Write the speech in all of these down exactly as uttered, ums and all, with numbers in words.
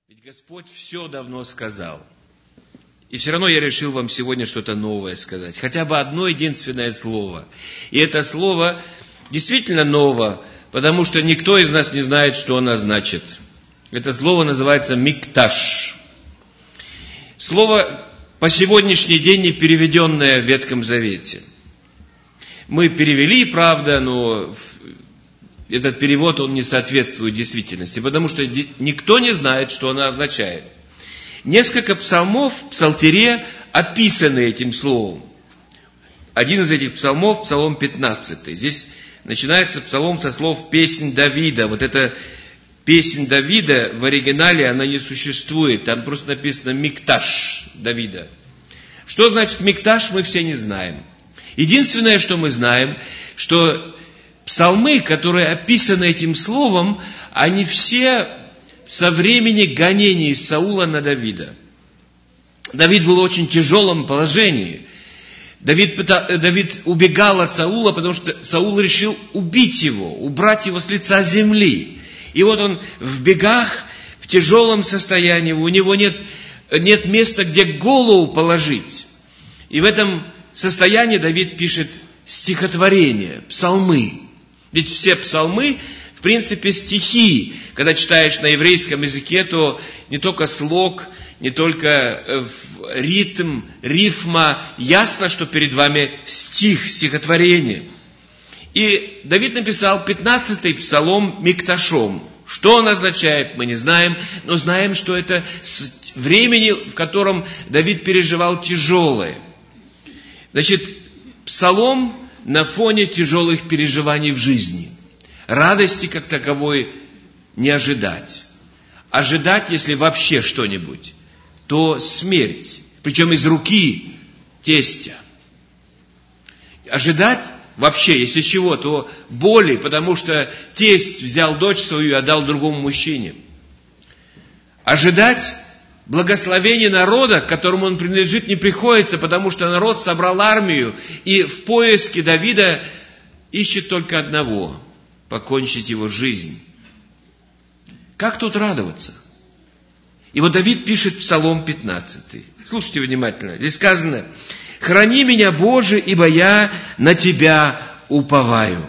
Ведь Господь все давно сказал. И все равно я решил вам сегодня что-то новое сказать. Хотя бы одно единственное слово. И это слово действительно ново, потому что никто из нас не знает, что оно значит. Это слово называется «микташ». Слово по сегодняшний день не переведенное в Ветхом Завете. Мы перевели, правда, но этот перевод, он не соответствует действительности, потому что никто не знает, что оно означает. Несколько псалмов в Псалтире описаны этим словом. Один из этих псалмов, псалом пятнадцатый. Здесь начинается псалом со слов «Песнь Давида». Вот эта песнь Давида в оригинале, она не существует. Там просто написано «Микташ» Давида. Что значит «Микташ», мы все не знаем. Единственное, что мы знаем, что псалмы, которые описаны этим словом, они все со времени гонений Саула на Давида. Давид был в очень тяжелом положении. Давид, Давид убегал от Саула, потому что Саул решил убить его, убрать его с лица земли. И вот он в бегах, в тяжелом состоянии, у него нет, нет места, где голову положить. И в этом состоянии Давид пишет стихотворения, псалмы. Ведь все псалмы, в принципе, стихи. Когда читаешь на еврейском языке, то не только слог, не только ритм, рифма, ясно, что перед вами стих, стихотворение. И Давид написал пятнадцатый псалом микташом. Что он означает, мы не знаем, но знаем, что это времени, в котором Давид переживал тяжелое. Значит, псалом на фоне тяжелых переживаний в жизни. Радости как таковой не ожидать. Ожидать, если вообще что-нибудь, то смерть, причем из руки тестя. Ожидать вообще, если чего, то боли, потому что тесть взял дочь свою и отдал другому мужчине. Ожидать благословение народа, к которому он принадлежит, не приходится, потому что народ собрал армию и в поиске Давида ищет только одного – покончить его жизнь. Как тут радоваться? И вот Давид пишет Псалом пятнадцатый. Слушайте внимательно. Здесь сказано: «Храни меня, Боже, ибо я на Тебя уповаю».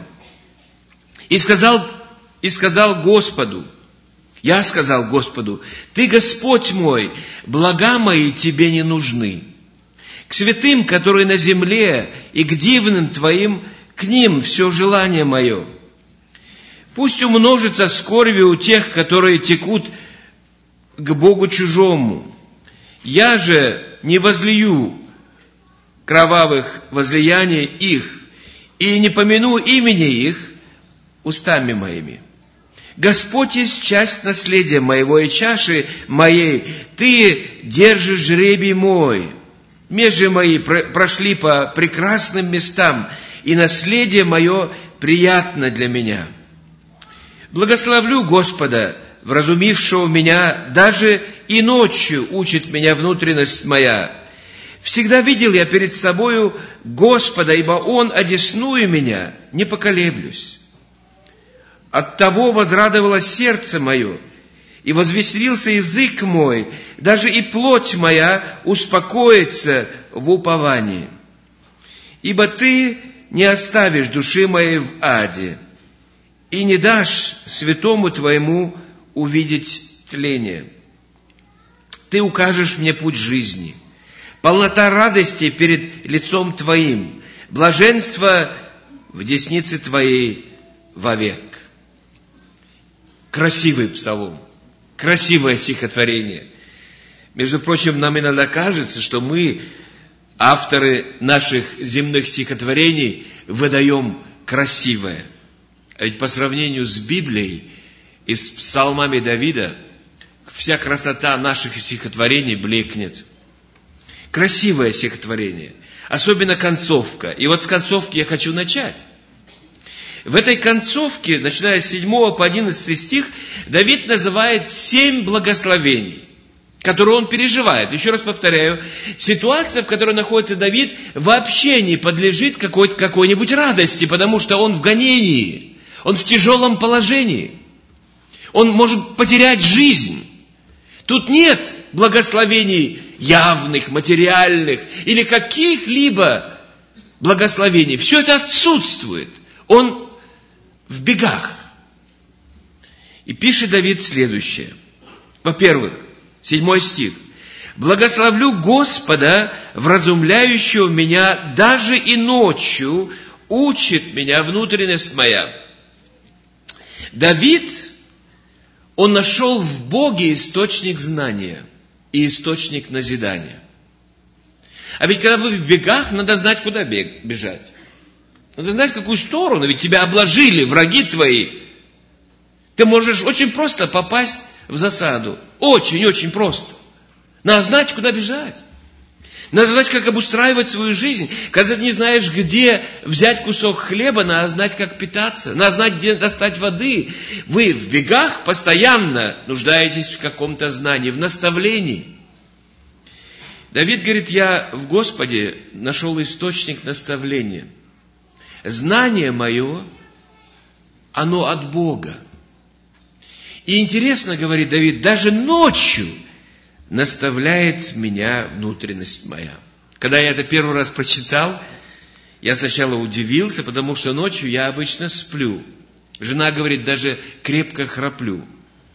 И сказал, и сказал Господу, я сказал Господу: Ты, Господь мой, блага мои Тебе не нужны. К святым, которые на земле, и к дивным Твоим, к ним все желание мое. Пусть умножится скорби у тех, которые текут к Богу чужому. Я же не возлию кровавых возлияний их, и не помяну имени их устами моими. Господь есть часть наследия моего и чаши моей. Ты держишь жребий мой. Межи мои прошли по прекрасным местам, и наследие мое приятно для меня. Благословлю Господа, вразумившего меня, даже и ночью учит меня внутренность моя. Всегда видел я перед собою Господа, ибо Он одесную меня, не поколеблюсь. Оттого возрадовалось сердце мое, и возвеселился язык мой, даже и плоть моя успокоится в уповании. Ибо Ты не оставишь души моей в аде, и не дашь святому Твоему увидеть тление. Ты укажешь мне путь жизни, полнота радости перед лицом Твоим, блаженство в деснице Твоей вовек. Красивый псалом, красивое стихотворение. Между прочим, нам иногда кажется, что мы, авторы наших земных стихотворений, выдаем красивое. А ведь по сравнению с Библией и с псалмами Давида, вся красота наших стихотворений блекнет. Красивое стихотворение, особенно концовка. И вот с концовки я хочу начать. В этой концовке, начиная с седьмого по одиннадцатый стих, Давид называет семь благословений, которые он переживает. Еще раз повторяю, ситуация, в которой находится Давид, вообще не подлежит какой- какой-нибудь радости, потому что он в гонении, он в тяжелом положении. Он может потерять жизнь. Тут нет благословений явных, материальных или каких-либо благословений. Все это отсутствует. Он в бегах. И пишет Давид следующее. Во-первых, седьмой стих. «Благословлю Господа, вразумляющего меня даже и ночью, учит меня внутренность моя». Давид, он нашел в Боге источник знания и источник назидания. А ведь когда вы в бегах, надо знать, куда бежать. Надо знать, в какую сторону, ведь тебя обложили враги твои. Ты можешь очень просто попасть в засаду. Очень-очень просто. Надо знать, куда бежать. Надо знать, как обустраивать свою жизнь. Когда ты не знаешь, где взять кусок хлеба, надо знать, как питаться. Надо знать, где достать воды. Вы в бегах постоянно нуждаетесь в каком-то знании, в наставлении. Давид говорит, я в Господе нашел источник наставления. Знание мое, оно от Бога. И интересно, говорит Давид, даже ночью наставляет меня внутренность моя. Когда я это первый раз прочитал, я сначала удивился, потому что ночью я обычно сплю. Жена говорит, даже крепко храплю.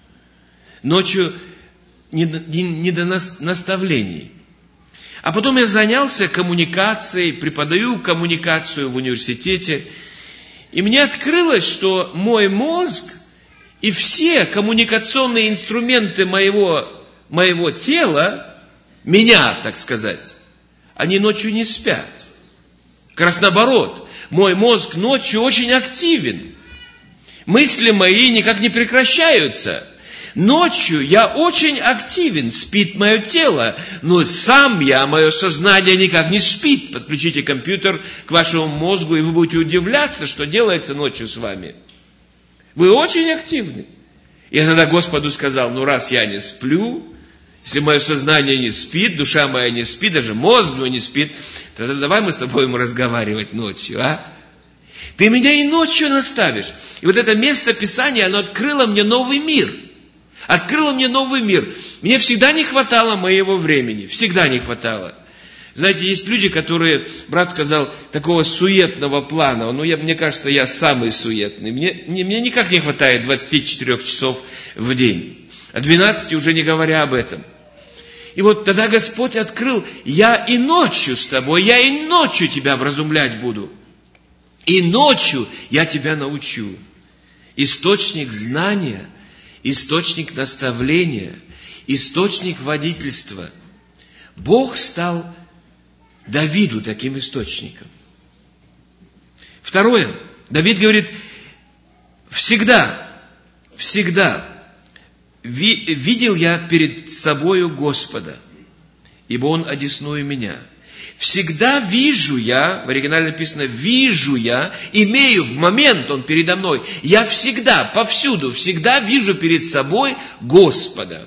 Ночью не, не, не до наставлений. А потом я занялся коммуникацией, преподаю коммуникацию в университете, и мне открылось, что мой мозг и все коммуникационные инструменты моего моего тела, меня, так сказать, они ночью не спят. Как раз наоборот, мой мозг ночью очень активен. Мысли мои никак не прекращаются. Ночью я очень активен, спит мое тело, но сам я, мое сознание никак не спит. Подключите компьютер к вашему мозгу, и вы будете удивляться, что делается ночью с вами. Вы очень активны. И я тогда Господу сказал, ну раз я не сплю, если мое сознание не спит, душа моя не спит, даже мозг мой не спит, тогда давай мы с тобой ему разговаривать ночью, а? Ты меня и ночью наставишь. И вот это место Писания, оно открыло мне новый мир. Открыло мне новый мир. Мне всегда не хватало моего времени. Всегда не хватало. Знаете, есть люди, которые, брат сказал, такого суетного плана. Ну, я, мне кажется, я самый суетный. Мне, не, мне никак не хватает двадцати четырёх часов в день. А двенадцати уже не говоря об этом. И вот тогда Господь открыл, я и ночью с тобой, я и ночью тебя вразумлять буду. И ночью я тебя научу. Источник знания, источник наставления, источник водительства. Бог стал Давиду таким источником. Второе. Давид говорит, всегда, всегда видел я перед собою Господа, ибо Он одесную меня. Всегда вижу я, в оригинале написано, вижу я, имею в момент Он передо мной. Я всегда, повсюду, всегда вижу перед собой Господа.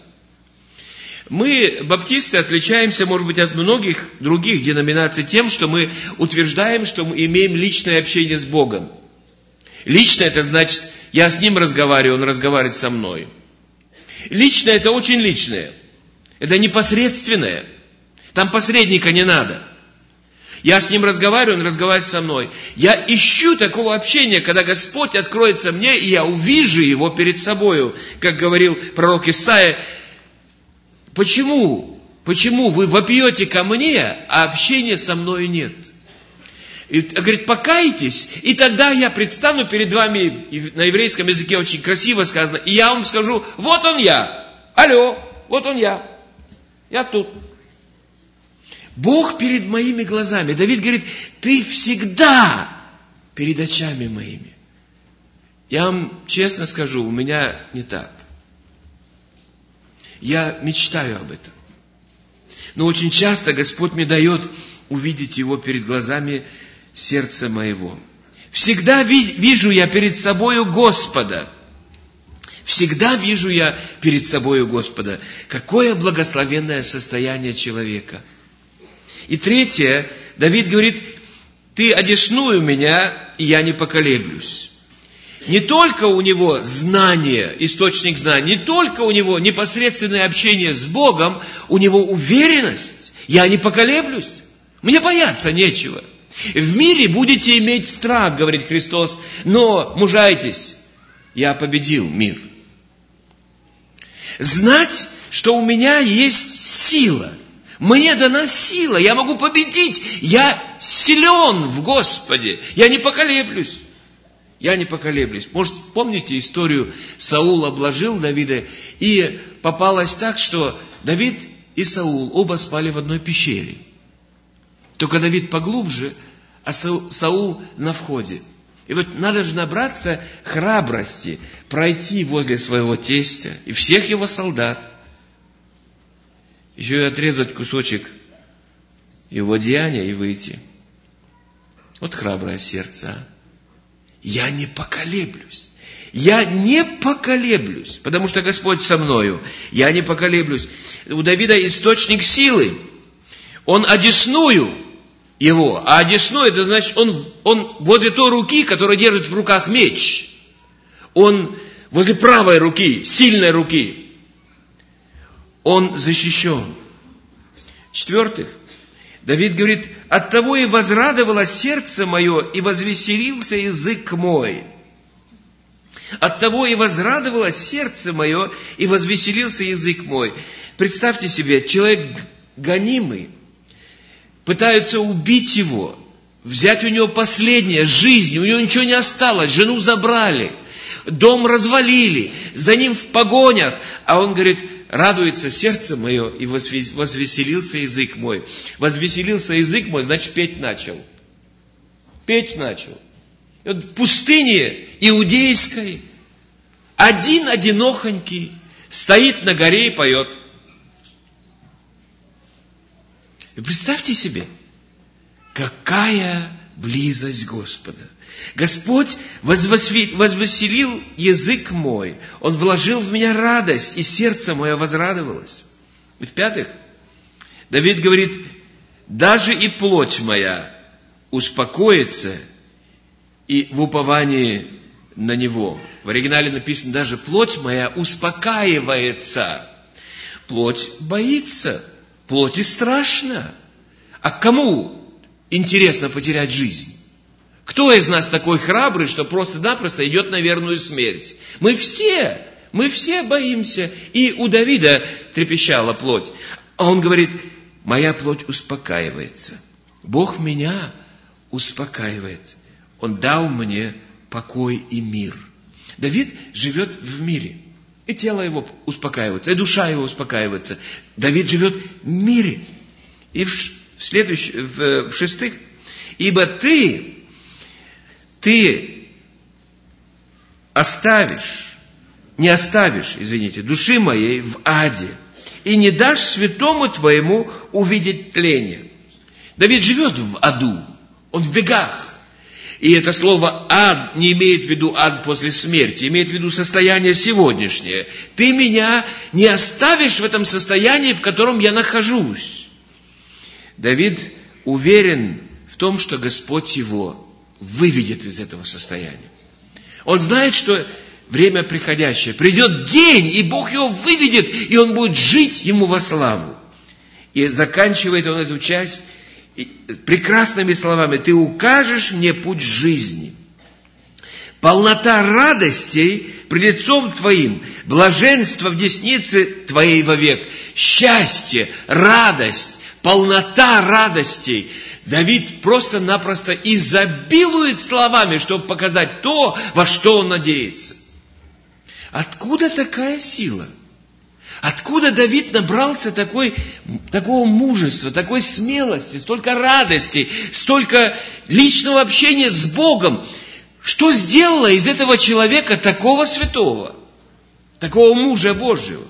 Мы, баптисты, отличаемся, может быть, от многих других деноминаций тем, что мы утверждаем, что мы имеем личное общение с Богом. Личное – это значит, я с Ним разговариваю, Он разговаривает со мной. Личное – это очень личное. Это непосредственное. Там посредника не надо. Я с Ним разговариваю, Он разговаривает со мной. Я ищу такого общения, когда Господь откроется мне, и я увижу Его перед собою. Как говорил пророк Исаия, почему? Почему вы вопьете ко мне, а общения со мною нет? И, говорит, покайтесь, и тогда я предстану перед вами, и на еврейском языке очень красиво сказано, и я вам скажу, вот он я, алло, вот он я, я тут. Бог перед моими глазами. Давид говорит, ты всегда перед очами моими. Я вам честно скажу, у меня не так. Я мечтаю об этом. Но очень часто Господь мне дает увидеть Его перед глазами сердца моего. Всегда вижу я перед собою Господа. Всегда вижу я перед собою Господа. Какое благословенное состояние человека. И третье, Давид говорит, ты одесную меня, и я не поколеблюсь. не только у него знание, источник знаний, не только у него непосредственное общение с Богом, у него уверенность. Я не поколеблюсь. Мне бояться нечего. В мире будете иметь страх, говорит Христос, но мужайтесь, я победил мир. Знать, что у меня есть сила. Мне дана сила, я могу победить. Я силен в Господе. Я не поколеблюсь. Я не поколеблюсь. Может, помните историю, Саул обложил Давида, и попалось так, что Давид и Саул оба спали в одной пещере. Только Давид поглубже, а Саул на входе. И вот надо же набраться храбрости, пройти возле своего тестя и всех его солдат. Еще и отрезать кусочек его деяния и выйти. Вот храброе сердце, а? Я не поколеблюсь. Я не поколеблюсь, потому что Господь со мною. Я не поколеблюсь. У Давида источник силы. Он одесную его. А одесную, это значит, он, он возле той руки, которая держит в руках меч. Он возле правой руки, сильной руки. Он защищен. В-четвертых, Давид говорит, оттого и возрадовало сердце мое, и возвеселился язык мой. Оттого и возрадовало сердце мое, и возвеселился язык мой. Представьте себе, человек гонимый, пытаются убить его, взять у него последнее, жизнь, у него ничего не осталось, жену забрали, дом развалили, за ним в погонях, а он говорит, радуется сердце мое, и возвеселился язык мой. Возвеселился язык мой, значит, петь начал. Петь начал. И вот в пустыне иудейской один одинохонький стоит на горе и поет. И представьте себе, какая близость Господа. Господь возвеселил язык мой, Он вложил в меня радость, и сердце мое возрадовалось. И в-пятых, Давид говорит, даже и плоть моя успокоится и в уповании на Него. В оригинале написано, даже плоть моя успокаивается. Плоть боится, плоти страшно. А кому интересно потерять жизнь? Кто из нас такой храбрый, что просто-напросто идет на верную смерть? Мы все, мы все боимся. И у Давида трепещала плоть. А он говорит, моя плоть успокаивается. Бог меня успокаивает. Он дал мне покой и мир. Давид живет в мире. И тело его успокаивается, и душа его успокаивается. Давид живет в мире. И в, следующ... в, в шестых, ибо ты... Ты оставишь, не оставишь, извините, души моей в аде, и не дашь святому твоему увидеть тление. Давид живет в аду, он в бегах. И это слово ад не имеет в виду ад после смерти, имеет в виду состояние сегодняшнее. Ты меня не оставишь в этом состоянии, в котором я нахожусь. Давид уверен в том, что Господь его выведет из этого состояния. Он знает, что время приходящее. Придет день, и Бог его выведет, и он будет жить ему во славу. И заканчивает он эту часть прекрасными словами. Ты укажешь мне путь жизни. Полнота радостей пред лицом твоим, блаженство в деснице твоей вовек. Счастье, радость, полнота радостей. Давид просто-напросто изобилует словами, чтобы показать то, во что он надеется. Откуда такая сила? Откуда Давид набрался такой, такого мужества, такой смелости, столько радости, столько личного общения с Богом? Что сделало из этого человека такого святого, такого мужа Божьего?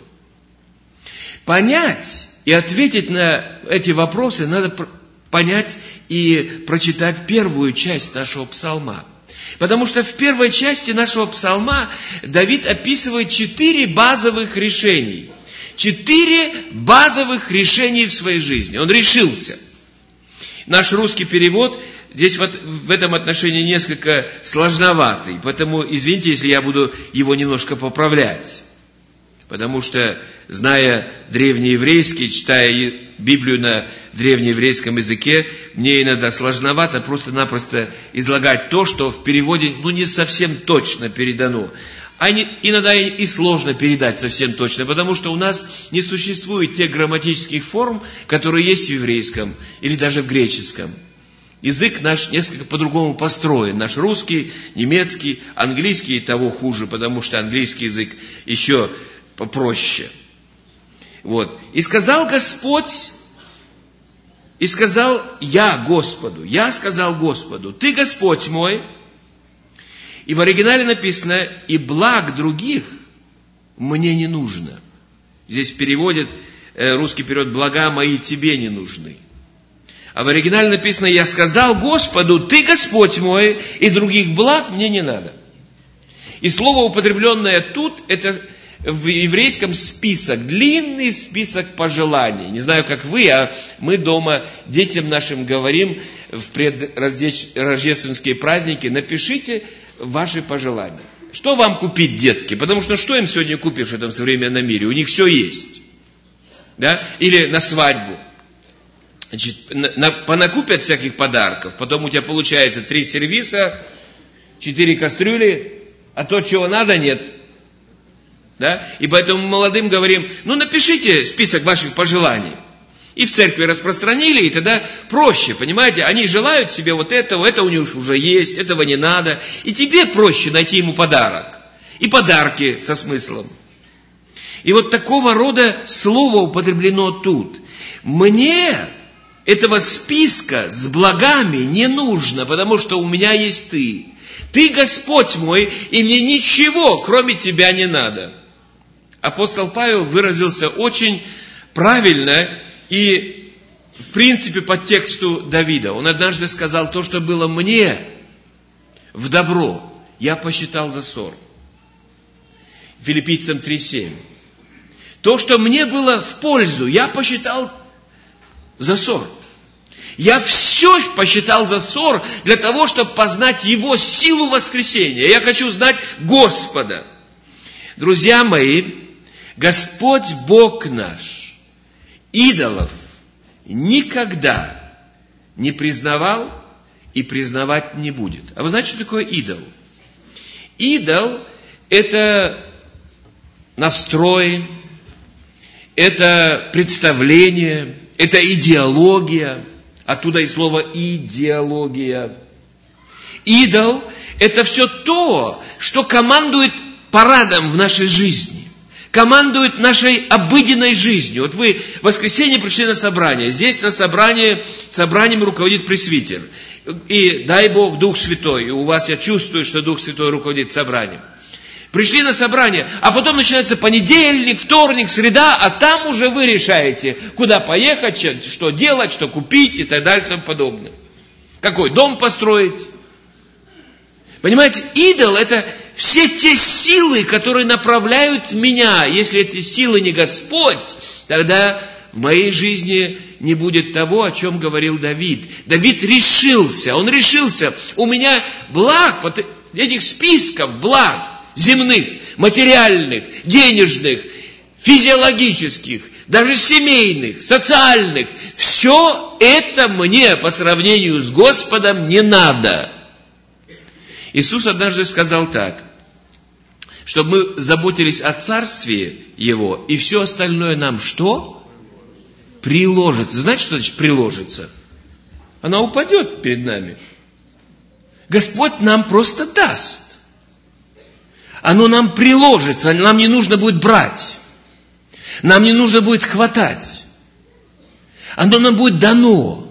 Понять и ответить на эти вопросы надо понять и прочитать первую часть нашего псалма. Потому что в первой части нашего псалма Давид описывает четыре базовых решений. Четыре базовых решений в своей жизни. Он решился. Наш русский перевод здесь вот в этом отношении несколько сложноватый, поэтому извините, если я буду его немножко поправлять. Потому что, зная древнееврейский, читая Библию на древнееврейском языке, мне иногда сложновато просто-напросто излагать то, что в переводе ну, не совсем точно передано. А не, иногда и сложно передать совсем точно, потому что у нас не существует тех грамматических форм, которые есть в еврейском или даже в греческом. Язык наш несколько по-другому построен. Наш русский, немецкий, английский и того хуже, потому что английский язык еще попроще. Вот. И сказал Господь, и сказал я Господу, я сказал Господу, ты Господь мой. И в оригинале написано, и благ других мне не нужно. Здесь переводит, русский перевод, блага мои тебе не нужны. А в оригинале написано, я сказал Господу, ты Господь мой, и других благ мне не надо. И слово, употребленное тут, это в еврейском список, длинный список пожеланий. Не знаю, как вы, а мы дома детям нашим говорим в предрождественские праздники, напишите ваши пожелания. Что вам купить, детки? Потому что что им сегодня купишь в этом современном мире? У них все есть. Да? Или на свадьбу. Значит, на, понакупят всяких подарков, потом у тебя получается три сервиса, четыре кастрюли, а то, чего надо, нет. Да? И поэтому мы молодым говорим, ну напишите список ваших пожеланий. И в церкви распространили, и тогда проще, понимаете? Они желают себе вот этого, это у них уже есть, этого не надо. И тебе проще найти ему подарок. И подарки со смыслом. И вот такого рода слово употреблено тут. Мне этого списка с благами не нужно, потому что у меня есть ты. Ты Господь мой, и мне ничего, кроме тебя, не надо. Апостол Павел выразился очень правильно и, в принципе, по тексту Давида. Он однажды сказал, то, что было мне в добро, я посчитал за ссор. Филиппийцам три семь. То, что мне было в пользу, я посчитал за ссор. Я все посчитал за ссор для того, чтобы познать Его силу воскресения. Я хочу знать Господа. Друзья мои, Господь Бог наш идолов никогда не признавал и признавать не будет. А вы знаете, что такое идол? Идол – это настрой, это представление, это идеология. Оттуда и слово идеология. Идол – это все то, что командует парадом в нашей жизни. Командует нашей обыденной жизнью. Вот вы в воскресенье пришли на собрание. Здесь на собрании, собранием руководит пресвитер. И дай Бог Дух Святой. И у вас я чувствую, что Дух Святой руководит собранием. Пришли на собрание, а потом начинается понедельник, вторник, среда, а там уже вы решаете, куда поехать, что делать, что купить и так далее и тому подобное. Какой дом построить. Понимаете, идол – это все те силы, которые направляют меня. Если эти силы не Господь, тогда в моей жизни не будет того, о чем говорил Давид. Давид решился, он решился. У меня благ, вот этих списков благ, земных, материальных, денежных, физиологических, даже семейных, социальных. Все это мне по сравнению с Господом не надо. Иисус однажды сказал так, чтобы мы заботились о Царстве Его, и все остальное нам что? Приложится. Знаете, что значит приложится? Она упадет перед нами. Господь нам просто даст. Оно нам приложится, нам не нужно будет брать. Нам не нужно будет хватать. Оно нам будет дано.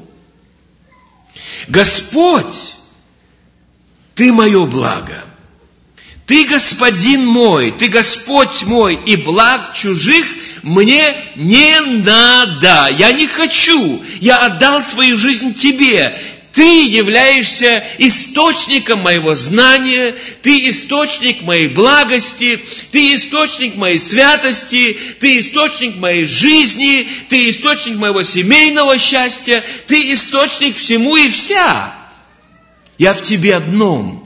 Господь, Ты мое благо. Ты Господин мой, Ты Господь мой, и благ чужих мне не надо. Я не хочу. Я отдал свою жизнь Тебе. Ты являешься источником моего знания, Ты источник моей благости, Ты источник моей святости, Ты источник моей жизни, Ты источник моего семейного счастья, Ты источник всему и вся. Я в тебе одном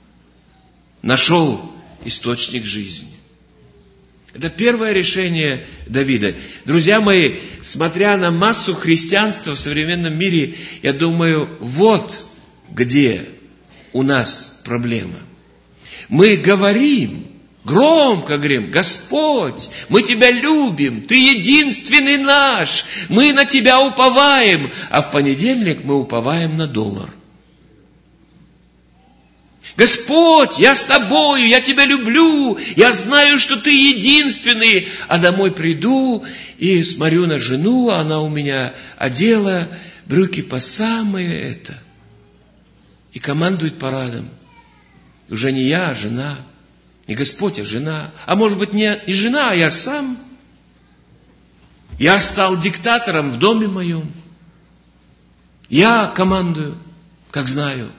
нашел источник жизни. Это первое решение Давида. Друзья мои, смотря на массу христианства в современном мире, я думаю, вот где у нас проблема. Мы говорим, громко говорим: Господь, мы Тебя любим, Ты единственный наш, мы на Тебя уповаем, а в понедельник мы уповаем на доллар. Господь, я с Тобою, я Тебя люблю, я знаю, что Ты единственный, а домой приду и смотрю на жену, она у меня одела брюки по самое это, и командует парадом. Уже не я, а жена, не Господь, а жена, а может быть не и жена, а я сам. Я стал диктатором в доме моем, я командую, как знаю.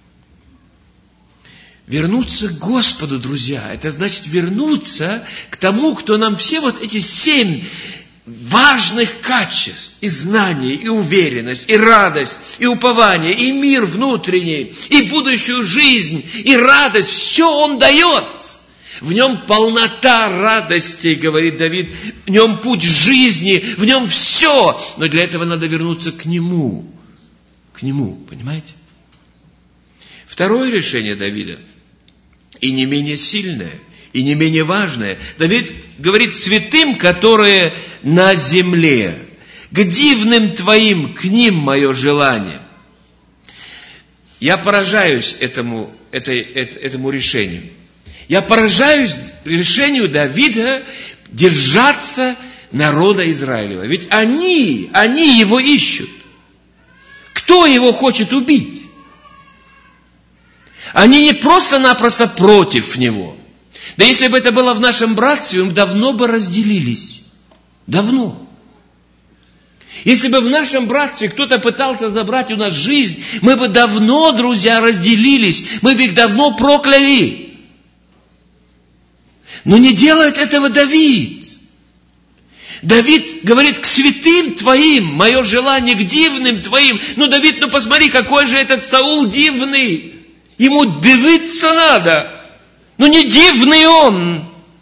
Вернуться к Господу, друзья, это значит вернуться к тому, кто нам все вот эти семь важных качеств, и знание, и уверенность, и радость, и упование, и мир внутренний, и будущую жизнь, и радость, все Он дает. В Нем полнота радости, говорит Давид, в Нем путь жизни, в Нем все. Но для этого надо вернуться к Нему. К Нему, понимаете? Второе решение Давида, и не менее сильное, и не менее важное. Давид говорит: святым, которые на земле, к дивным Твоим, к ним мое желание. Я поражаюсь этому, этой, этому решению. Я поражаюсь решению Давида держаться народа Израилева. Ведь они, они его ищут. Кто его хочет убить? Они не просто-напросто против него. Да если бы это было в нашем братстве, мы давно бы разделились. Давно. Если бы в нашем братстве кто-то пытался забрать у нас жизнь, мы бы давно, друзья, разделились. Мы бы их давно прокляли. Но не делает этого Давид. Давид говорит: к святым Твоим мое желание, к дивным Твоим. Ну, Давид, ну посмотри, какой же этот Саул дивный. Ему дивиться надо. Ну, не дивный он.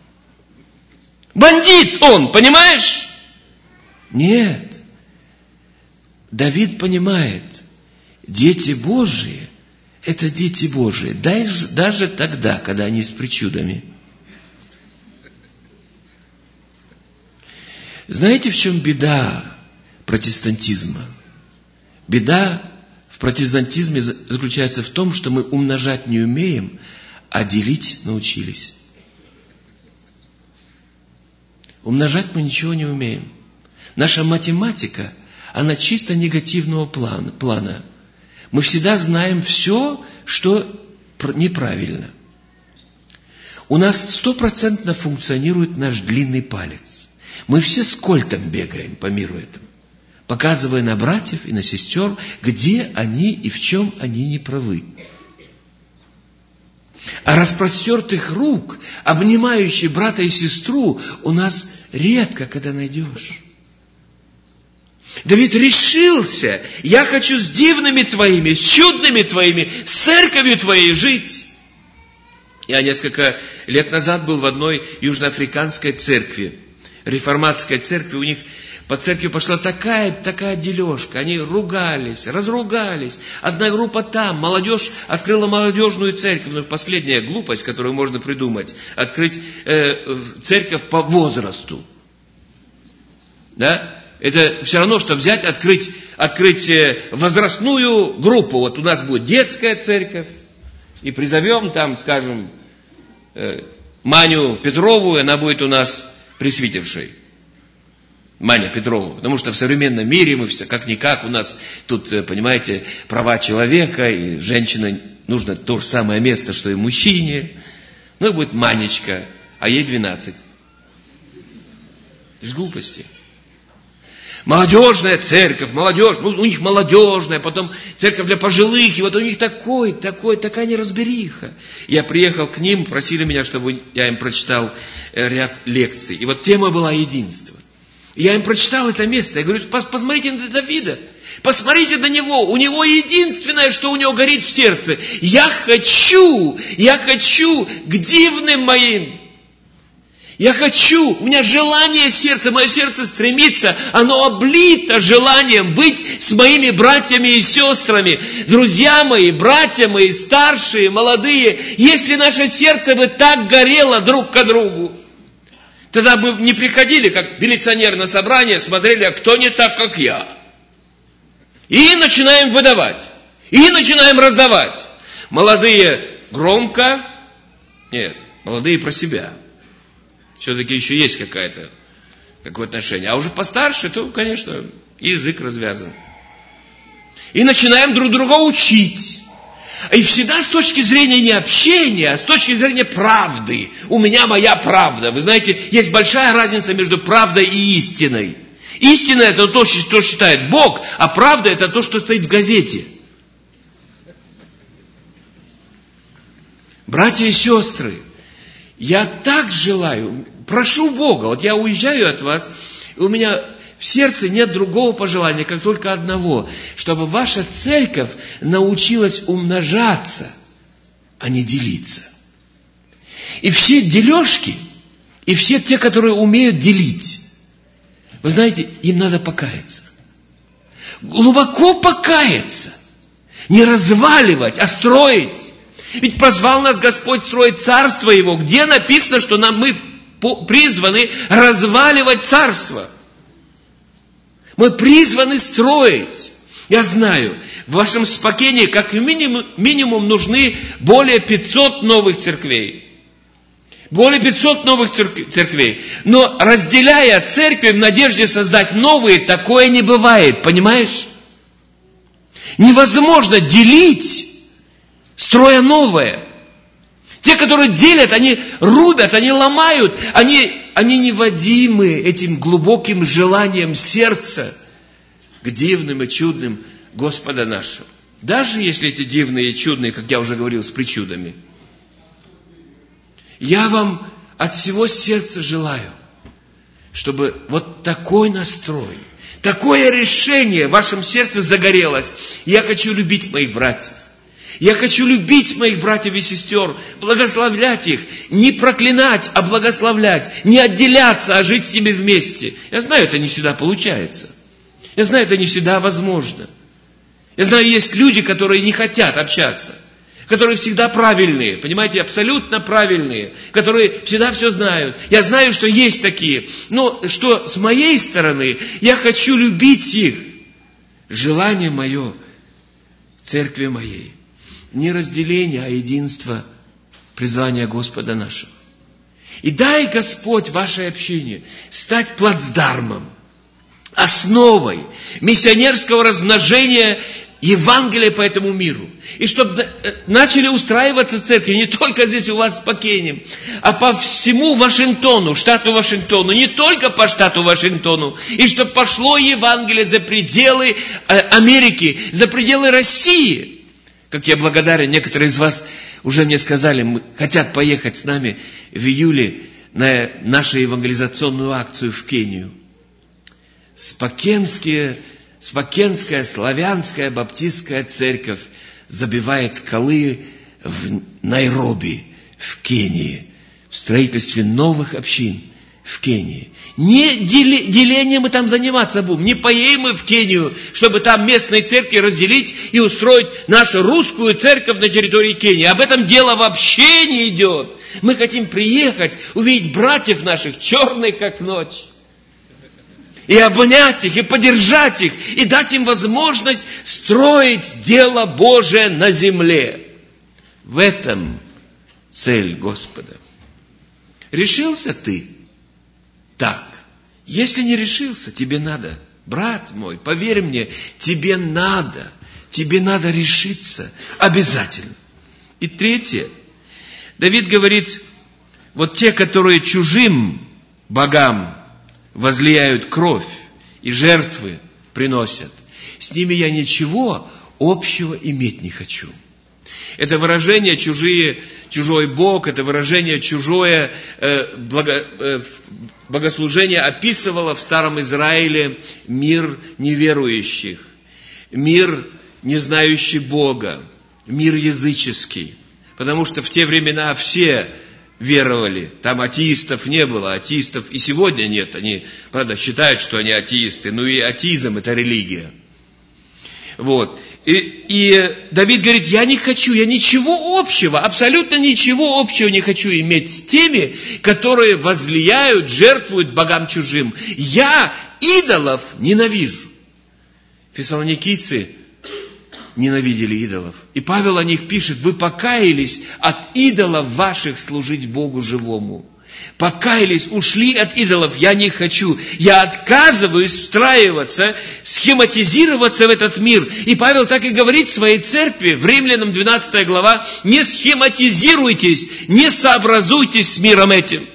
Бандит он, понимаешь? Нет. Давид понимает, дети Божии – это дети Божии. Даже, даже тогда, когда они с причудами. Знаете, в чем беда протестантизма? Беда в протестантизме заключается в том, что мы умножать не умеем, а делить научились. Умножать мы ничего не умеем. Наша математика, она чисто негативного плана. плана. Мы всегда знаем все, что неправильно. У нас стопроцентно функционирует наш длинный палец. Мы все с кольтом бегаем по миру этому, показывая на братьев и на сестер, где они и в чем они не правы. А распростертых рук, обнимающих брата и сестру, у нас редко когда найдешь. Давид решился: я хочу с дивными Твоими, с чудными Твоими, с церковью Твоей жить. Я несколько лет назад был в одной южноафриканской церкви, реформатской церкви. У них по церкви пошла такая, такая дележка. Они ругались, разругались. Одна группа там, молодежь открыла молодежную церковь. Ну, последняя глупость, которую можно придумать, открыть э, церковь по возрасту. Да? Это все равно, что взять, открыть, открыть э, возрастную группу. Вот у нас будет детская церковь, и призовем там, скажем, э, Маню Петрову, и она будет у нас пресвитершей. Маня Петрова. Потому что в современном мире мы все, как-никак, у нас тут, понимаете, права человека, и женщине нужно то же самое место, что и мужчине. Ну и будет Манечка, а ей двенадцать. Это же глупости. Молодежная церковь, молодежь, ну, у них молодежная, потом церковь для пожилых, и вот у них такой, такой, такая неразбериха. Я приехал к ним, просили меня, чтобы я им прочитал ряд лекций. И вот тема была единство. Я им прочитал это место. Я говорю, посмотрите на Давида. Посмотрите на него. У него единственное, что у него горит в сердце. Я хочу, я хочу к дивным моим. Я хочу, у меня желание сердца, мое сердце стремится, оно облито желанием быть с моими братьями и сестрами. Друзья мои, братья мои, старшие, молодые, если наше сердце бы так горело друг к другу, тогда бы не приходили, как милиционер на собрание, смотрели, а кто не так, как я. И начинаем выдавать, и начинаем раздавать. Молодые громко, нет, молодые про себя. Все-таки еще есть какая-то, какое отношение. А уже постарше, то, конечно, язык развязан. И начинаем друг друга учить. И всегда с точки зрения не общения, а с точки зрения правды. У меня моя правда. Вы знаете, есть большая разница между правдой и истиной. Истина – это то, что считает Бог, а правда – это то, что стоит в газете. Братья и сестры, я так желаю, прошу Бога, вот я уезжаю от вас, и у меня в сердце нет другого пожелания, как только одного, чтобы ваша церковь научилась умножаться, а не делиться. И все дележки, и все те, которые умеют делить, вы знаете, им надо покаяться. Глубоко покаяться. Не разваливать, а строить. Ведь позвал нас Господь строить царство Его, где написано, что нам мы призваны разваливать царство. Мы призваны строить. Я знаю, в вашем Спокении как минимум, минимум нужны более пятисот новых церквей. Более пятисот новых церквей. Но разделяя церкви в надежде создать новые, такое не бывает, понимаешь? Невозможно делить, строя новое. Те, которые делят, они рубят, они ломают, они, они неводимы этим глубоким желанием сердца к дивным и чудным Господа нашего. Даже если эти дивные и чудные, как я уже говорил, с причудами. Я вам от всего сердца желаю, чтобы вот такой настрой, такое решение в вашем сердце загорелось. Я хочу любить моих братьев. Я хочу любить моих братьев и сестер, благословлять их, не проклинать, а благословлять, не отделяться, а жить с ними вместе. Я знаю, это не всегда получается. Я знаю, это не всегда возможно. Я знаю, есть люди, которые не хотят общаться, которые всегда правильные, понимаете, абсолютно правильные, которые всегда все знают. Я знаю, что есть такие, но что с моей стороны, я хочу любить их. Желание мое в церкви моей. Не разделение, а единство призвания Господа нашего. И дай, Господь, ваше общение стать плацдармом, основой миссионерского размножения Евангелия по этому миру. И чтобы начали устраиваться церкви не только здесь у вас в Спокении, а по всему Вашингтону, штату Вашингтону, не только по штату Вашингтону. И чтобы пошло Евангелие за пределы Америки, за пределы России. Как я благодарен, некоторые из вас уже мне сказали, хотят поехать с нами в июле на нашу евангелизационную акцию в Кению. Спокенские, Спокенская славянская баптистская церковь забивает колы в Найроби, в Кении, в строительстве новых общин в Кении. Не делением мы там заниматься будем. Не поедем мы в Кению, чтобы там местные церкви разделить и устроить нашу русскую церковь на территории Кении. Об этом дело вообще не идет. Мы хотим приехать, увидеть братьев наших, черных как ночь. И обнять их, и поддержать их, и дать им возможность строить дело Божие на земле. В этом цель Господа. Решился ты? Так. Если не решился, тебе надо, брат мой, поверь мне, тебе надо, тебе надо решиться. Обязательно. И третье. Давид говорит, вот те, которые чужим богам возлияют кровь и жертвы приносят, с ними я ничего общего иметь не хочу. Это выражение чужие, чужой Бог, это выражение чужое э, благо, э, богослужение описывало в Старом Израиле мир неверующих, мир, не знающий Бога, мир языческий. Потому что в те времена все веровали, там атеистов не было, атеистов и сегодня нет. Они, правда, считают, что они атеисты, но и атеизм – это религия. Вот. И, и Давид говорит, я не хочу, я ничего общего, абсолютно ничего общего не хочу иметь с теми, которые возлияют, жертвуют богам чужим. Я идолов ненавижу. Фессалоникийцы ненавидели идолов. И Павел о них пишет, вы покаялись от идолов ваших служить Богу живому. Покаялись, ушли от идолов, я не хочу. Я отказываюсь встраиваться, схематизироваться в этот мир. И Павел так и говорит своей церкви, в Римлянам двенадцатая глава, не схематизируйтесь, не сообразуйтесь с миром этим.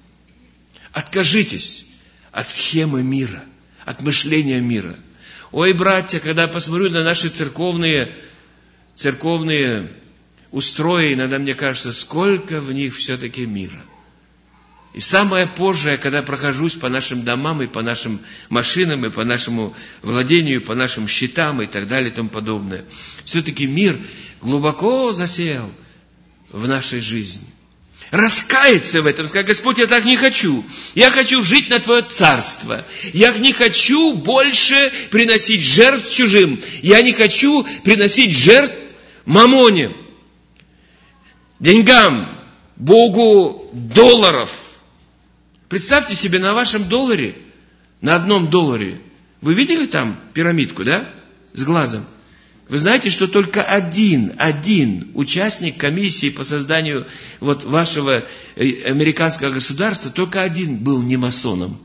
Откажитесь от схемы мира, от мышления мира. Ой, братья, когда я посмотрю на наши церковные, церковные устрои, иногда мне кажется, сколько в них все-таки мира. И самое позже, когда прохожусь по нашим домам, и по нашим машинам, и по нашему владению, и по нашим счетам, и так далее, и тому подобное, все-таки мир глубоко засел в нашей жизни. Раскаяться в этом, сказать, Господь, я так не хочу. Я хочу жить на Твое царство. Я не хочу больше приносить жертв чужим. Я не хочу приносить жертв мамоне, деньгам, Богу долларов. Представьте себе, на вашем долларе, на одном долларе, вы видели там пирамидку, да, с глазом? Вы знаете, что только один, один участник комиссии по созданию вот вашего американского государства, только один был не масоном.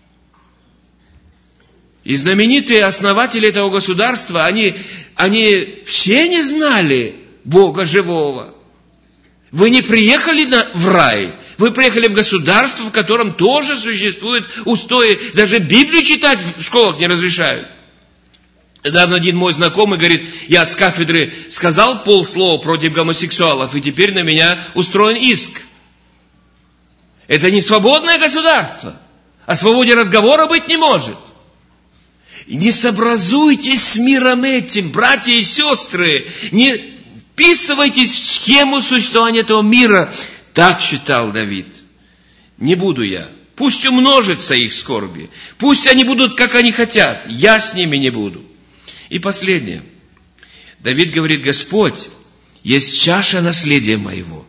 И знаменитые основатели этого государства, они, они все не знали Бога живого. Вы не приехали на, в рай, вы приехали в государство, в котором тоже существуют устои. Даже Библию читать в школах не разрешают. Недавно один мой знакомый говорит, я с кафедры сказал полслова против гомосексуалов, и теперь на меня устроен иск. Это не свободное государство. О свободе разговора быть не может. Не сообразуйтесь с миром этим, братья и сестры. Не вписывайтесь в схему существования этого мира. Так считал Давид. Не буду я. Пусть умножится их скорби. Пусть они будут, как они хотят. Я с ними не буду. И последнее. Давид говорит, Господь, есть чаша наследия моего.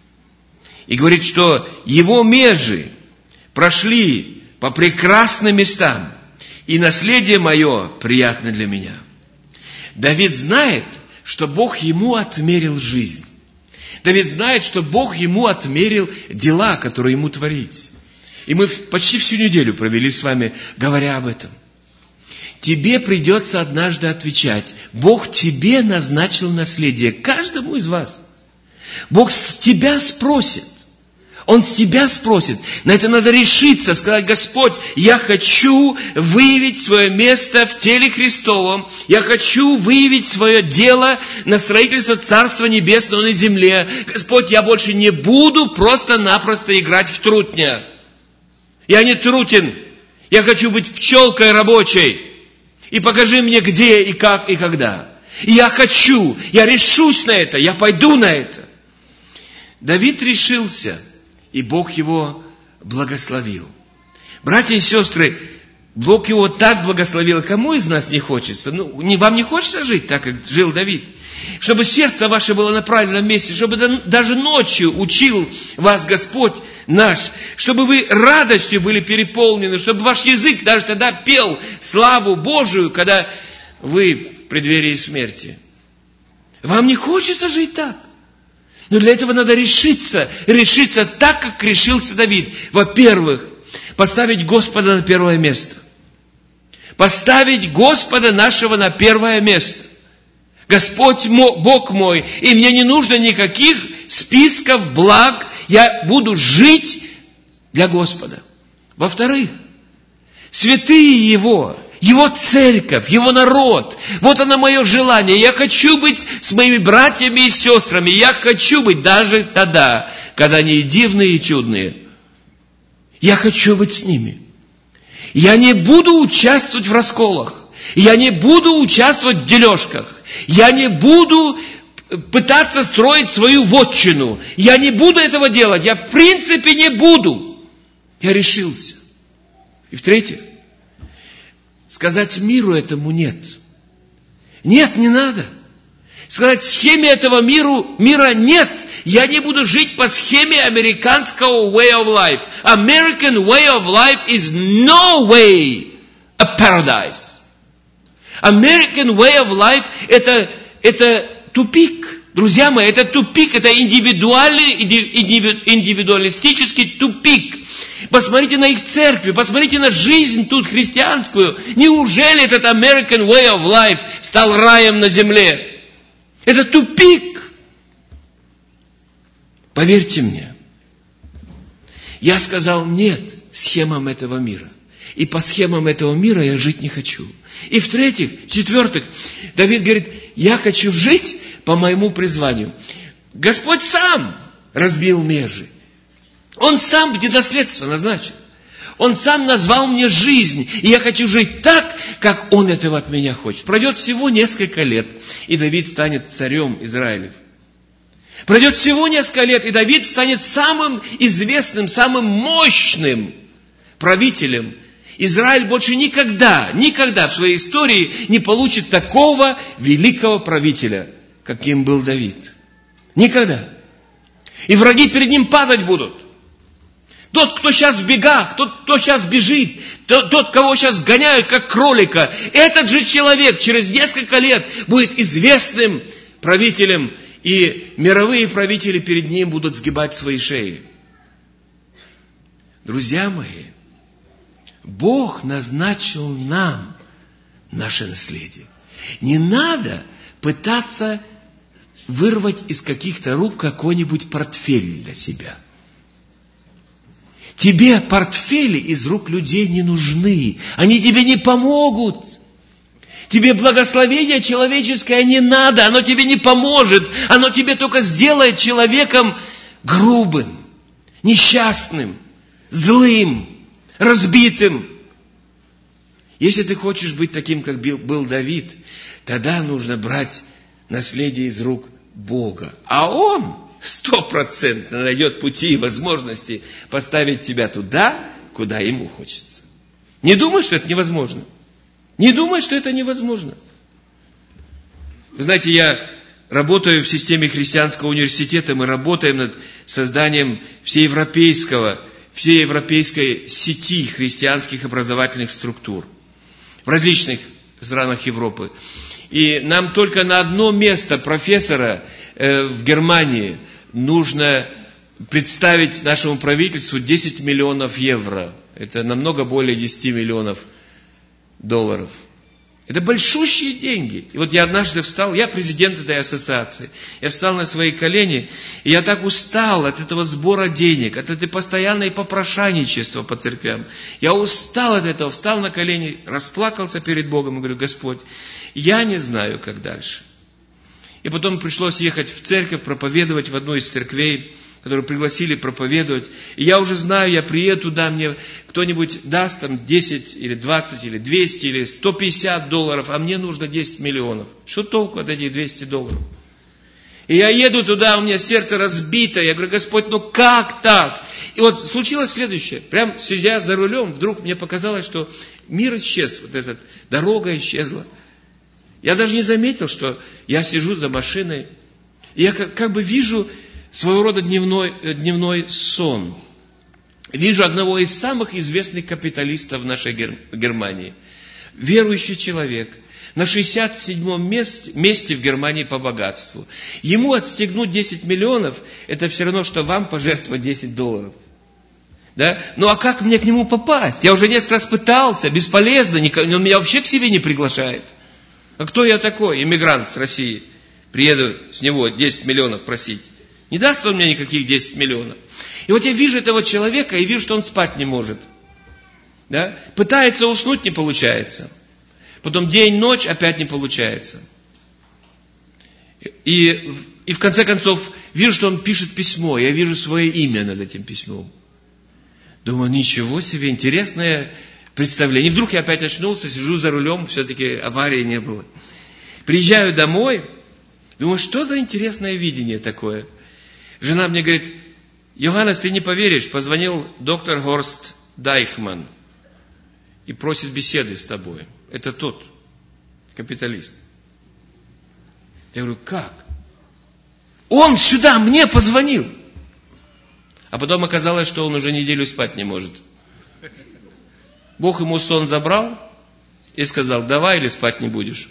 И говорит, что его межи прошли по прекрасным местам, и наследие мое приятно для меня. Давид знает, что Бог ему отмерил жизнь. Давид знает, что Бог ему отмерил дела, которые ему творить. И мы почти всю неделю провели с вами, говоря об этом. Тебе придется однажды отвечать. Бог тебе назначил наследие, каждому из вас. Бог с тебя спросит. Он с тебя спросит. На это надо решиться, сказать, Господь, я хочу выявить свое место в теле Христовом. Я хочу выявить свое дело на строительство Царства Небесного на земле. Господь, я больше не буду просто-напросто играть в трутня. Я не трутин. Я хочу быть пчелкой рабочей. И покажи мне, где и как и когда. И я хочу, я решусь на это, я пойду на это. Давид решился, и Бог его благословил. Братья и сестры, Бог его так благословил. Кому из нас не хочется? Ну, не, вам не хочется жить так, как жил Давид? Чтобы сердце ваше было на правильном месте, чтобы даже ночью учил вас Господь наш, чтобы вы радостью были переполнены, чтобы ваш язык даже тогда пел славу Божию, когда вы в преддверии смерти. Вам не хочется жить так? Но для этого надо решиться, решиться так, как решился Давид. Во-первых, поставить Господа на первое место. Поставить Господа нашего на первое место. Господь мой, Бог мой, и мне не нужно никаких списков благ, я буду жить для Господа. Во-вторых, святые Его, Его церковь, Его народ. Вот оно мое желание. Я хочу быть с моими братьями и сестрами. Я хочу быть даже тогда, когда они дивные и чудные. Я хочу быть с ними. Я не буду участвовать в расколах. Я не буду участвовать в дележках. Я не буду пытаться строить свою вотчину. Я не буду этого делать. Я в принципе не буду. Я решился. И в-третьих, сказать миру этому нет. Нет, не надо. Сказать схеме этого миру, мира нет. Я не буду жить по схеме американского way of life. American way of life is no way a paradise. American way of life это, это тупик. Друзья мои, это тупик, это индивидуальный, индивидуалистический тупик. Посмотрите на их церкви, посмотрите на жизнь тут христианскую. Неужели этот American way of life стал раем на земле? Это тупик. Поверьте мне. Я сказал нет схемам этого мира. И по схемам этого мира я жить не хочу. И в-третьих, в-четвертых, Давид говорит, я хочу жить по моему призванию. Господь сам разбил межи. Он сам мне наследство назначил. Он сам назвал мне жизнь. И я хочу жить так, как Он этого от меня хочет. Пройдет всего несколько лет, и Давид станет царем Израилев. Пройдет всего несколько лет, и Давид станет самым известным, самым мощным правителем. Израиль больше никогда, никогда в своей истории не получит такого великого правителя, каким был Давид. Никогда. И враги перед ним падать будут. Тот, кто сейчас в бегах, тот, кто сейчас бежит, тот, тот, кого сейчас гоняют, как кролика, этот же человек через несколько лет будет известным правителем, и мировые правители перед ним будут сгибать свои шеи. Друзья мои, Бог назначил нам наше наследие. Не надо пытаться вырвать из каких-то рук какой-нибудь портфель для себя. Тебе портфели из рук людей не нужны. Они тебе не помогут. Тебе благословение человеческое не надо. Оно тебе не поможет. Оно тебе только сделает человеком грубым, несчастным, злым, разбитым. Если ты хочешь быть таким, как был Давид, тогда нужно брать наследие из рук Бога. А Он стопроцентно найдет пути и возможности поставить тебя туда, куда Ему хочется. Не думай, что это невозможно. Не думай, что это невозможно. Вы знаете, я работаю в системе христианского университета, мы работаем над созданием всеевропейского, всей европейской сети христианских образовательных структур в различных странах Европы. И нам только на одно место профессора э, в Германии нужно представить нашему правительству десять миллионов евро. Это намного более десять миллионов долларов. Это большущие деньги. И вот я однажды встал, я президент этой ассоциации, я встал на свои колени, и я так устал от этого сбора денег, от этой постоянной попрошайничества по церквям. Я устал от этого, встал на колени, расплакался перед Богом и говорю, Господь, я не знаю, как дальше. И потом пришлось ехать в церковь, проповедовать в одну из церквей, которую пригласили проповедовать. И я уже знаю, я приеду туда, мне кто-нибудь даст там десять или двадцать или двести или сто пятьдесят долларов, а мне нужно десять миллионов. Что толку от этих двухсот долларов? И я еду туда, у меня сердце разбито. Я говорю, Господь, ну как так? И вот случилось следующее. Прям сидя за рулем, вдруг мне показалось, что мир исчез. Вот эта дорога исчезла. Я даже не заметил, что я сижу за машиной. И я как, как бы вижу своего рода дневной, дневной сон. Вижу одного из самых известных капиталистов в нашей Гер, Германии. Верующий человек. На шестьдесят седьмом месте, месте в Германии по богатству. Ему отстегнуть десять миллионов, это все равно, что вам пожертвовать десять долларов. Да? Ну а как мне к нему попасть? Я уже несколько раз пытался, бесполезно, он меня вообще к себе не приглашает. А кто я такой, иммигрант с России? Приеду с него десять миллионов просить. Не даст он мне никаких десять миллионов. И вот я вижу этого человека и вижу, что он спать не может. Да? Пытается уснуть, не получается. Потом день, ночь, опять не получается. И, и в конце концов, вижу, что он пишет письмо. Я вижу свое имя над этим письмом. Думаю, ничего себе, интересное представление. И вдруг я опять очнулся, сижу за рулем, все-таки аварии не было. Приезжаю домой, думаю, что за интересное видение такое. Жена мне говорит: Йоханнес, ты не поверишь, позвонил доктор Хорст Дайхман и просит беседы с тобой. Это тот капиталист. Я говорю, как? Он сюда мне позвонил. А потом оказалось, что он уже неделю спать не может. Бог ему сон забрал и сказал: давай или спать не будешь.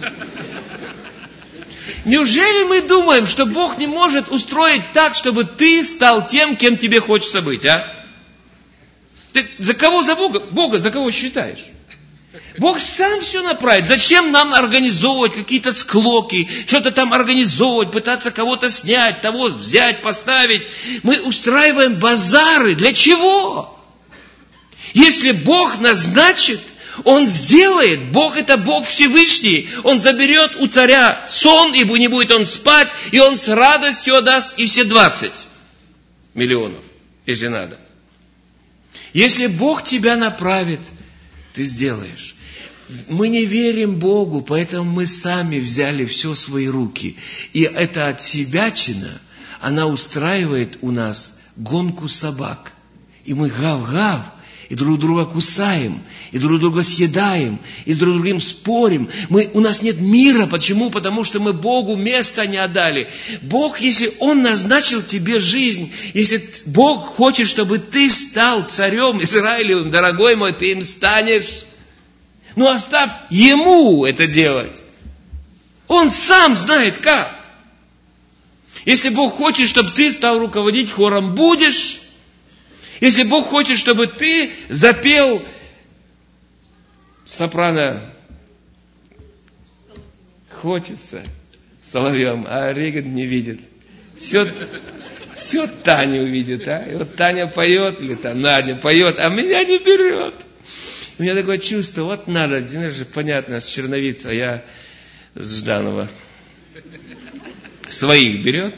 Неужели мы думаем, что Бог не может устроить так, чтобы ты стал тем, кем тебе хочется быть, а? Ты за кого за Бога? Бога за кого считаешь? Бог сам все направит. Зачем нам организовывать какие-то склоки, что-то там организовывать, пытаться кого-то снять, того взять, поставить? Мы устраиваем базары. Для чего? Если Бог назначит, Он сделает. Бог — это Бог Всевышний. Он заберет у царя сон, и не будет он спать, и он с радостью отдаст и все двадцать миллионов, если надо. Если Бог тебя направит, ты сделаешь. Мы не верим Богу, поэтому мы сами взяли все в свои руки. И эта отсебячина, она устраивает у нас гонку собак. И мы гав-гав, и друг друга кусаем, и друг друга съедаем, и с друг другим спорим. Мы, у нас нет мира. Почему? Потому что мы Богу место не отдали. Бог, если Он назначил тебе жизнь, если Бог хочет, чтобы ты стал царем Израилевым, дорогой мой, ты им станешь. Но оставь Ему это делать. Он сам знает как. Если Бог хочет, чтобы ты стал руководить хором, будешь. Если Бог хочет, чтобы ты запел сопрано, хочется соловьем, а Риган не видит. Все, все Таня увидит, а? И вот Таня поет, или там Надя поет, а меня не берет. У меня такое чувство, вот надо, знаешь, понятно, с Черновица, а я с Жданова. Своих берет.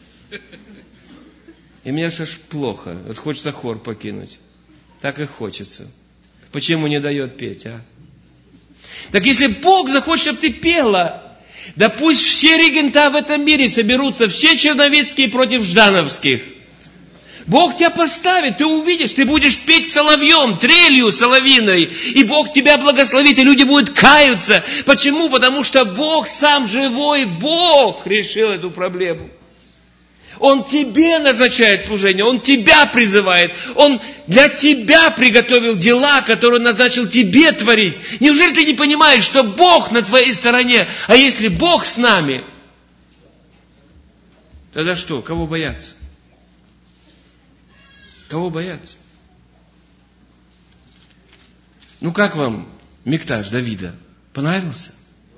И мне аж плохо. Вот хочется хор покинуть. Так и хочется. Почему не дает петь, а? Так если Бог захочет, чтобы ты пела, да пусть все регента в этом мире соберутся, все черновицкие против ждановских. Бог тебя поставит, ты увидишь, ты будешь петь соловьем, трелью соловиной, и Бог тебя благословит, и люди будут каяться. Почему? Потому что Бог, сам живой Бог, решил эту проблему. Он тебе назначает служение, Он тебя призывает, Он для тебя приготовил дела, которые Он назначил тебе творить. Неужели ты не понимаешь, что Бог на твоей стороне? А если Бог с нами, тогда что, кого бояться? Кого бояться? Ну как вам Микташ Давида? Понравился?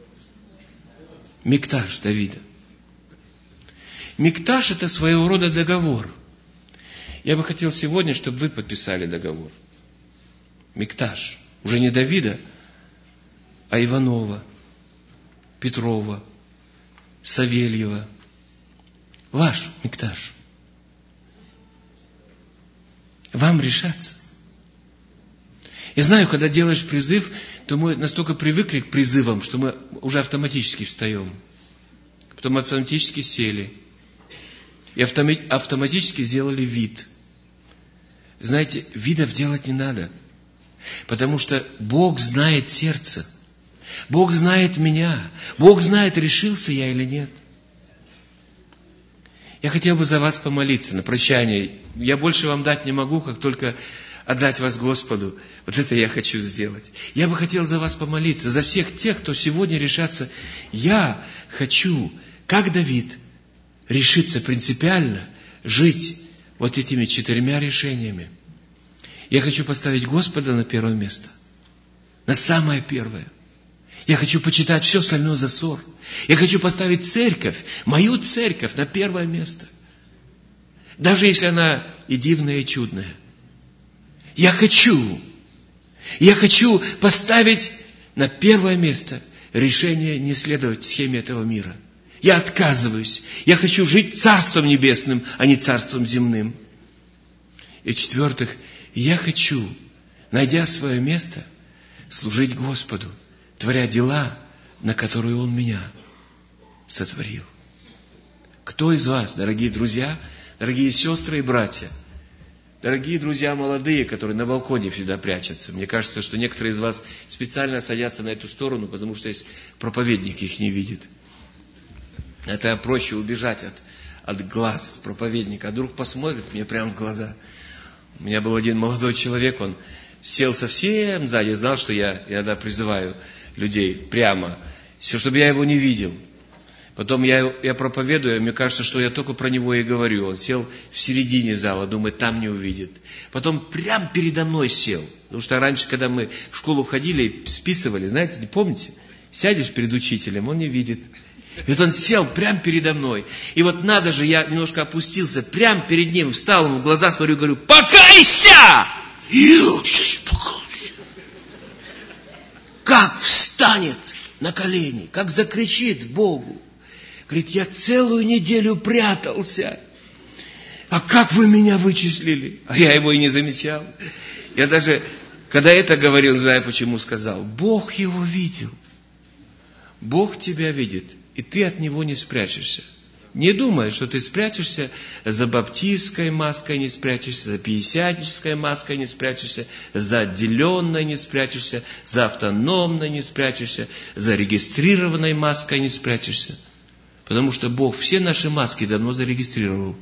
Микташ Давида. Микташ — это своего рода договор. Я бы хотел сегодня, чтобы вы подписали договор. Микташ. Уже не Давида, а Иванова, Петрова, Савельева. Ваш Микташ. Вам решаться. Я знаю, когда делаешь призыв, то мы настолько привыкли к призывам, что мы уже автоматически встаем. Потом автоматически сели. И автоматически сделали вид. Знаете, видов делать не надо. Потому что Бог знает сердце. Бог знает меня. Бог знает, решился я или нет. Я хотел бы за вас помолиться на прощание. Я больше вам дать не могу, как только отдать вас Господу. Вот это я хочу сделать. Я бы хотел за вас помолиться, за всех тех, кто сегодня решатся. Я хочу, как Давид, решиться принципиально жить вот этими четырьмя решениями. Я хочу поставить Господа на первое место. На самое первое. Я хочу почитать все остальное за ссор. Я хочу поставить церковь, мою церковь, на первое место. Даже если она и дивная, и чудная. Я хочу, я хочу поставить на первое место решение не следовать схеме этого мира. Я отказываюсь. Я хочу жить Царством Небесным, а не Царством Земным. И четвертых, я хочу, найдя свое место, служить Господу, творя дела, на которые Он меня сотворил. Кто из вас, дорогие друзья, дорогие сестры и братья, дорогие друзья молодые, которые на балконе всегда прячутся, мне кажется, что некоторые из вас специально садятся на эту сторону, потому что есть проповедник их не видит. Это проще убежать от, от глаз проповедника. А вдруг посмотрит мне прямо в глаза. У меня был один молодой человек, он сел совсем сзади, знал, что я иногда призываю людей прямо, все, чтобы я его не видел. Потом я, я проповедую, мне кажется, что я только про него и говорю. Он сел в середине зала, думает, там не увидит. Потом прямо передо мной сел. Потому что раньше, когда мы в школу ходили, списывали, знаете, не помните? Сядешь перед учителем, он не видит. И вот он сел прямо передо мной. И вот надо же, я немножко опустился, прямо перед ним, встал ему в глаза, смотрю, говорю, покайся! И он испугался. Как встанет на колени, как закричит Богу. Говорит, я целую неделю прятался. А как вы меня вычислили? А я его и не замечал. Я даже, когда это говорил, знаю почему, сказал, Бог его видел. Бог тебя видит, и ты от Него не спрячешься. Не думай, что ты спрячешься за баптистской маской, не спрячешься, за пятидесятнической маской не спрячешься, за отделенной не спрячешься, за автономной не спрячешься, за регистрированной маской не спрячешься. Потому что Бог все наши маски давно зарегистрировал.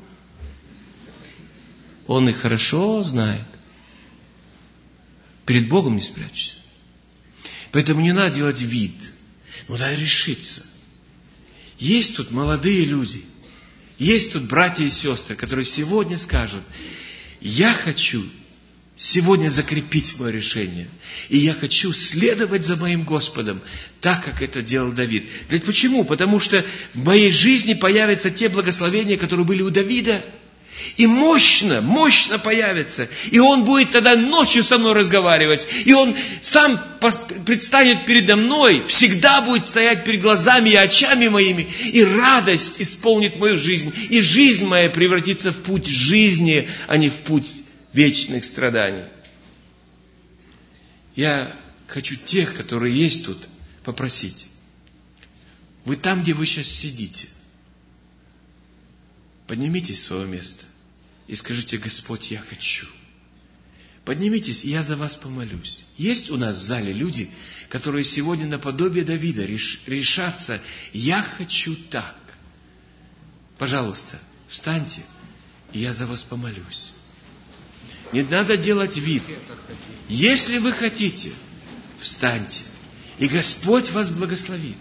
Он их хорошо знает. Перед Богом не спрячься. Поэтому не надо делать вид. Ну, дай решиться. Есть тут молодые люди, есть тут братья и сестры, которые сегодня скажут, я хочу сегодня закрепить мое решение, и я хочу следовать за моим Господом, так, как это делал Давид. Ведь почему? Потому что в моей жизни появятся те благословения, которые были у Давида, и мощно, мощно появится. И он будет тогда ночью со мной разговаривать. И он сам предстанет передо мной, всегда будет стоять перед глазами и очами моими. И радость исполнит мою жизнь. И жизнь моя превратится в путь жизни, а не в путь вечных страданий. Я хочу тех, которые есть тут, попросить. Вы там, где вы сейчас сидите, поднимитесь с своего места и скажите, Господь, я хочу. Поднимитесь, и я за вас помолюсь. Есть у нас в зале люди, которые сегодня наподобие Давида решатся, я хочу так. Пожалуйста, встаньте, и я за вас помолюсь. Не надо делать вид. Если вы хотите, встаньте, и Господь вас благословит.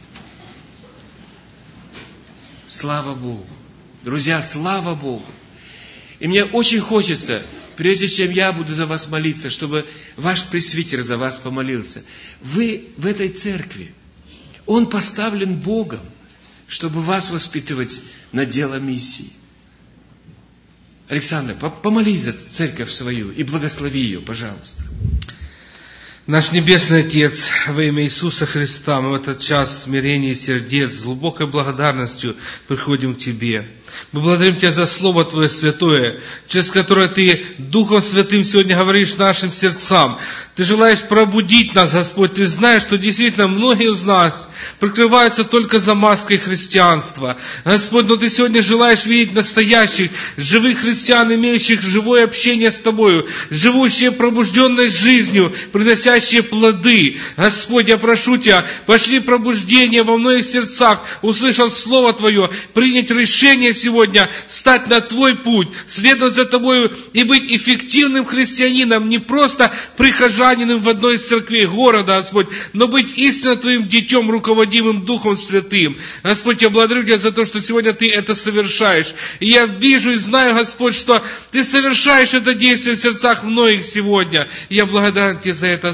Слава Богу. Друзья, слава Богу. И мне очень хочется, прежде чем я буду за вас молиться, чтобы ваш пресвитер за вас помолился. Вы в этой церкви. Он поставлен Богом, чтобы вас воспитывать на дело миссии. Александр, помолись за церковь свою и благослови ее, пожалуйста. Наш Небесный Отец, во имя Иисуса Христа, мы в этот час смирения сердец, с глубокой благодарностью приходим к Тебе. Мы благодарим Тебя за Слово Твое святое, через которое Ты Духом Святым сегодня говоришь нашим сердцам. Ты желаешь пробудить нас, Господь. Ты знаешь, что действительно многие из нас прикрываются только за маской христианства. Господь, но Ты сегодня желаешь видеть настоящих, живых христиан, имеющих живое общение с Тобою, живущие пробужденной жизнью, приносящие плоды. Господь, я прошу Тебя, пошли пробуждение во многих сердцах, услышав Слово Твое, принять решение сегодня стать на Твой путь, следовать за Тобою и быть эффективным христианином, не просто прихожанином в одной из церквей города, Господь, но быть истинно Твоим детем, руководимым Духом Святым. Господь, я благодарю Тебя за то, что сегодня Ты это совершаешь. И я вижу и знаю, Господь, что Ты совершаешь это действие в сердцах многих сегодня. И я благодарен Тебе за это.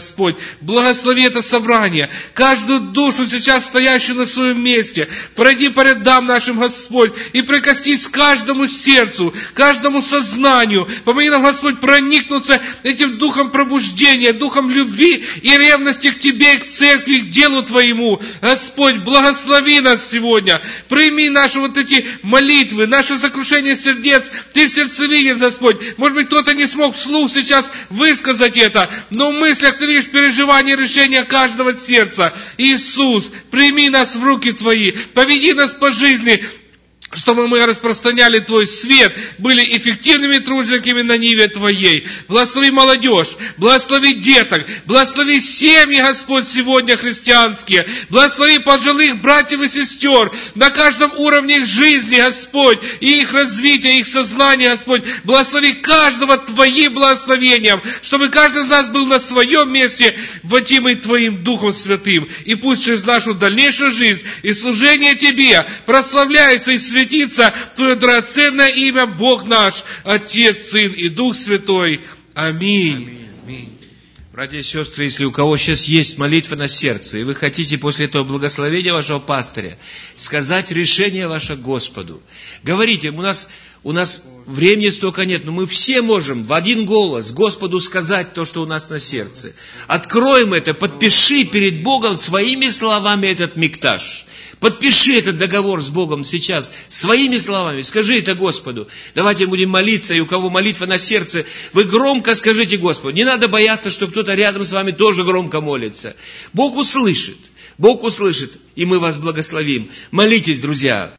Господь. Благослови это собрание, каждую душу, сейчас стоящую на своем месте. Пройди по рядам нашим, Господь, и прикоснись к каждому сердцу, каждому сознанию. Помоги нам, Господь, проникнуться этим духом пробуждения, духом любви и ревности к Тебе, и к церкви, и к делу Твоему. Господь, благослови нас сегодня. Прими наши вот эти молитвы, наше сокрушение сердец. Ты сердцевиден, Господь. Может быть, кто-то не смог вслух сейчас высказать это, но в мыслях Ты видишь переживание решения каждого сердца. Иисус, прими нас в руки Твои, поведи нас по жизни, чтобы мы распространяли Твой свет, были эффективными тружениками на ниве Твоей. Благослови молодежь, благослови деток, благослови семьи, Господь, сегодня христианские. Благослови пожилых братьев и сестер на каждом уровне их жизни, Господь, и их развития, их сознания, Господь. Благослови каждого Твоим благословением, чтобы каждый из нас был на своем месте, водимый Твоим Духом Святым. И пусть через нашу дальнейшую жизнь и служение Тебе прославляется и светится Твое драгоценное имя, Бог наш, Отец, Сын и Дух Святой. Аминь. Аминь. Братья и сестры, если у кого сейчас есть молитва на сердце, и вы хотите после этого благословения вашего пастыря сказать решение ваше Господу, говорите, у нас, у нас времени столько нет, но мы все можем в один голос Господу сказать то, что у нас на сердце. Откроем это, подпиши перед Богом своими словами этот микташ. Подпиши этот договор с Богом сейчас своими словами. Скажи это Господу. Давайте будем молиться, и у кого молитва на сердце, вы громко скажите Господу. Не надо бояться, что кто-то рядом с вами тоже громко молится. Бог услышит. Бог услышит, и мы вас благословим. Молитесь, друзья.